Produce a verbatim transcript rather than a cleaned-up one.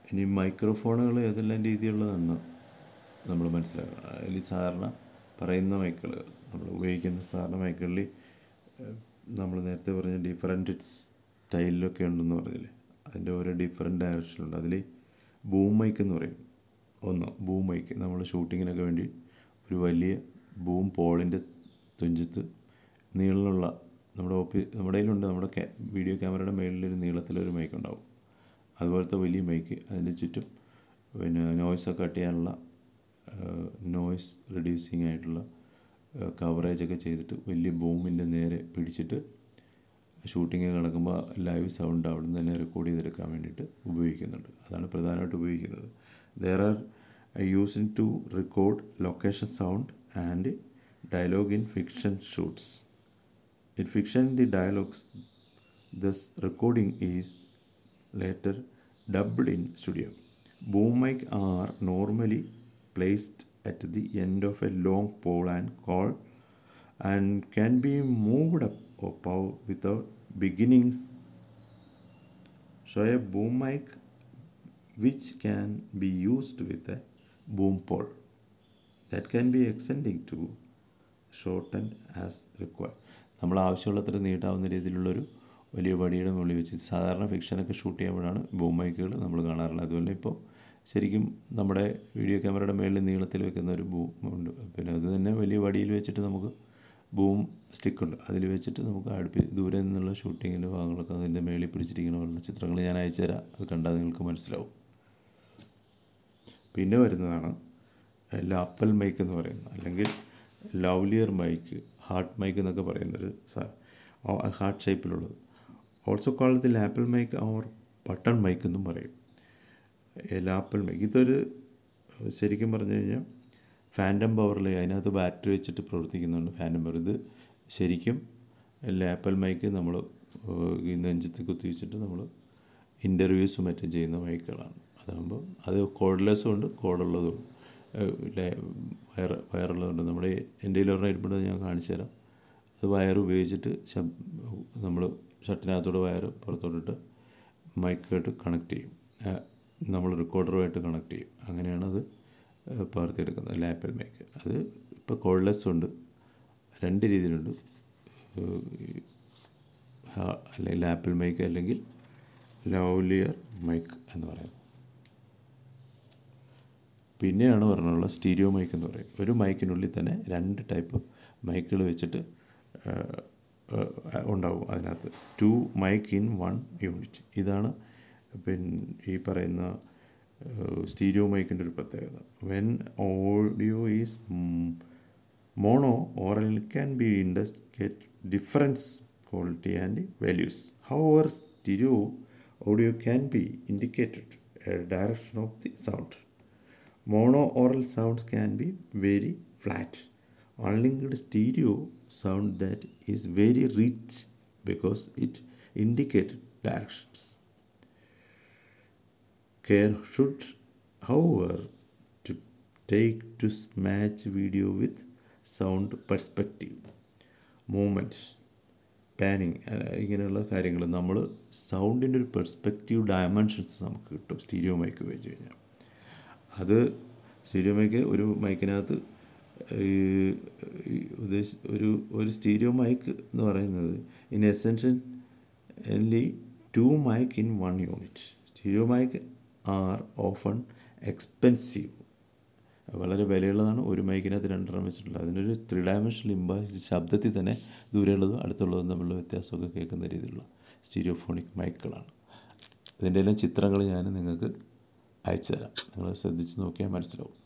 ഇനി മൈക്രോഫോണുകൾ ഏതെല്ലാം രീതിയിലുള്ളതെന്ന് നമ്മൾ മനസ്സിലാക്കണം. അതിൽ സാധാരണ പറയുന്ന മൈക്കുകൾ നമ്മൾ ഉപയോഗിക്കുന്ന സാധാരണ മൈക്കുകളിൽ നമ്മൾ നേരത്തെ പറഞ്ഞ ഡിഫറൻറ്റ് സ്റ്റൈലിലൊക്കെ ഉണ്ടെന്ന് പറഞ്ഞില്ലേ, അതിൻ്റെ ഓരോ ഡിഫറെൻറ്റ് ഡയറക്ഷനുണ്ട്. അതിൽ ബൂം മൈക്ക് എന്ന് പറയും. ഒന്ന് ബൂം മൈക്ക്, നമ്മൾ ഷൂട്ടിങ്ങിനൊക്കെ വേണ്ടി ഒരു വലിയ ബൂം പോളിൻ്റെ തുഞ്ചത്ത് നീളമുള്ള നമ്മുടെ ഓപ്പി നമ്മുടെ കയ്യിലുണ്ട്, നമ്മുടെ വീഡിയോ ക്യാമറയുടെ മേളിലൊരു നീളത്തിലൊരു മൈക്ക് ഉണ്ടാവും. അതുപോലത്തെ വലിയ മൈക്ക്, അതിൻ്റെ ചുറ്റും പിന്നെ നോയ്സൊക്കെ കട്ട് ചെയ്യാനുള്ള നോയ്സ് റെഡ്യൂസിങ് ആയിട്ടുള്ള കവറേജൊക്കെ ചെയ്തിട്ട് വലിയ ബൂമിൻ്റെ നേരെ പിടിച്ചിട്ട് ഷൂട്ടിങ് നടക്കുമ്പോൾ ലൈവ് സൗണ്ട് അവിടെ നിന്ന് തന്നെ റെക്കോർഡ് ചെയ്തെടുക്കാൻ വേണ്ടിയിട്ട് ഉപയോഗിക്കുന്നുണ്ട്. അതാണ് പ്രധാനമായിട്ട് ഉപയോഗിക്കുന്നത്. There are used to record location sound and dialogue in fiction shoots. In fiction, the dialogues, thus recording, is later dubbed in studio. Boom mic are normally placed at the end of a long pole and call and can be moved up or without beginnings. So a boom mic which can be used with a boom pole that can be extending to shorten as required. നമ്മൾ ആവശ്യമുള്ളത്ര നീട്ടാവുന്ന രീതിയിലുള്ളൊരു വലിയ വടിയുടെ മുകളിൽ വെച്ച് സാധാരണ ഫിക്ഷനൊക്കെ shoot ചെയ്യുമ്പോഴാണ് boom മൈക്കുകൾ നമ്മൾ കാണാറുള്ളത്. അതുപോലെ ഇപ്പോൾ ശരിക്കും നമ്മുടെ വീഡിയോ ക്യാമറയുടെ മേളിൽ നീളത്തിൽ വെക്കുന്ന ഒരു ബൂം ഉണ്ട്. പിന്നെ അത് തന്നെ വലിയ വടിയിൽ വെച്ചിട്ട് നമുക്ക് ബൂം സ്റ്റിക്കുണ്ട്, അതിൽ വെച്ചിട്ട് നമുക്ക് അടുപ്പി ദൂരെ നിന്നുള്ള ഷൂട്ടിങ്ങിൻ്റെ ഭാഗങ്ങളൊക്കെ അതിൻ്റെ മേളിൽ പിടിച്ചിരിക്കുന്ന പോലുള്ള ചിത്രങ്ങൾ ഞാൻ അയച്ചു തരാം. അത് കണ്ടാൽ നിങ്ങൾക്ക് മനസ്സിലാവും. പിന്നെ വരുന്നതാണ് ലാപ്പൽ മൈക്ക് എന്ന് പറയുന്നത്, അല്ലെങ്കിൽ ലവ്ലിയർ മൈക്ക്, ഹാർട്ട് മൈക്ക് എന്നൊക്കെ പറയുന്നൊരു ഹാർട്ട് ഷേപ്പിലുള്ളത്. Also called the lapel mic or button mic എന്നും പറയും. ലാപ്പൽ മൈക്ക് ഇതൊരു ശരിക്കും പറഞ്ഞു കഴിഞ്ഞാൽ ഫാൻറ്റം പവറിൽ അതിനകത്ത് ബാറ്ററി വെച്ചിട്ട് പ്രവർത്തിക്കുന്നുണ്ട്. ഫാൻറ്റം പവർ ഇത് ശരിക്കും ലാപ്പൽ മൈക്ക് നമ്മൾ ഈ നെഞ്ചത്ത് കുത്തി വെച്ചിട്ട് നമ്മൾ ഇൻ്റർവ്യൂസും മറ്റും ചെയ്യുന്ന മൈക്കുകളാണ്. അതാകുമ്പോൾ അത് കോഡ്ലെസ്സും ഉണ്ട്, കോഡുള്ളതും വയർ വയറുള്ളതുണ്ട്. നമ്മുടെ എൻ്റെ ഒരെണ്ണം ഇരിപ്പുണ്ട്, ഞാൻ കാണിച്ചു തരാം. അത് വയർ ഉപയോഗിച്ചിട്ട് ശബ് നമ്മൾ ഷർട്ടിനകത്തോടെ വയർ പുറത്തോട്ടിട്ട് മൈക്കായിട്ട് കണക്ട് ചെയ്യും, നമ്മൾ റെക്കോർഡറുമായിട്ട് കണക്ട് ചെയ്യും. അങ്ങനെയാണ് അത് പകർത്തിയെടുക്കുന്നത് ലാപ്പൽ മൈക്ക്. അത് ഇപ്പോൾ കോഡ്ലെസ് ഉണ്ട്, രണ്ട് രീതിയിലുണ്ട്, അല്ലെങ്കിൽ ലാപ്പൽ മൈക്ക് അല്ലെങ്കിൽ ലവ്ലിയർ മൈക്ക് എന്ന് പറയുന്നത്. പിന്നെയാണ് പറഞ്ഞുള്ള സ്റ്റീരിയോ മൈക്ക് എന്ന് പറയും. ഒരു മൈക്കിനുള്ളിൽ തന്നെ രണ്ട് ടൈപ്പ് മൈക്കുകൾ വെച്ചിട്ട് ഉണ്ടാവും അതിനകത്ത്. Two mic in one unit. ഇതാണ് പിന്നെ ഈ പറയുന്ന സ്റ്റീരിയോ മൈക്കിൻ്റെ ഒരു പ്രത്യേകത. When audio is mono aural can be indicate difference quality and values. However stereo audio can be indicated a direction of the sound. Mono-aural sounds can be very flat. Unlinked stereo sound that is very rich because it indicates directions. Care should, however, to take to match video with sound perspective, movement, panning, ഇങ്ങനെയുള്ള കാര്യങ്ങൾ നമ്മൾ സൗണ്ടിൻ്റെ ഒരു perspective dimensions നമുക്ക് കിട്ടും stereo mic ഉപയോഗിച്ച് കഴിഞ്ഞാൽ. അത് stereo mic ഒരു മൈക്കിനകത്ത് ഉദ്ദേശ ഒരു ഒരു സ്റ്റീരിയോ മൈക്ക് എന്ന് പറയുന്നത് in essentially two mic in one unit. Stereo mic are often expensive, വളരെ വിലയുള്ളതാണ്. ഒരു മൈക്കിനകത്ത് രണ്ടെണ്ണം വെച്ചിട്ടുള്ളത്. അതിനൊരു ത്രീ ഡയമെൻഷണൽ ഇമ്പാക്ട്, ശബ്ദത്തിൽ തന്നെ ദൂരെയുള്ളതും അടുത്തുള്ളതും തമ്മിലുള്ള വ്യത്യാസമൊക്കെ കേൾക്കുന്ന രീതിയിലുള്ള സ്റ്റീരിയോഫോണിക് മൈക്കുകളാണ്. ഇതിൻ്റെ എല്ലാം ചിത്രങ്ങൾ ഞാൻ നിങ്ങൾക്ക് അയച്ചു തരാം, നിങ്ങൾ ശ്രദ്ധിച്ച് നോക്കിയാൽ മനസ്സിലാവും.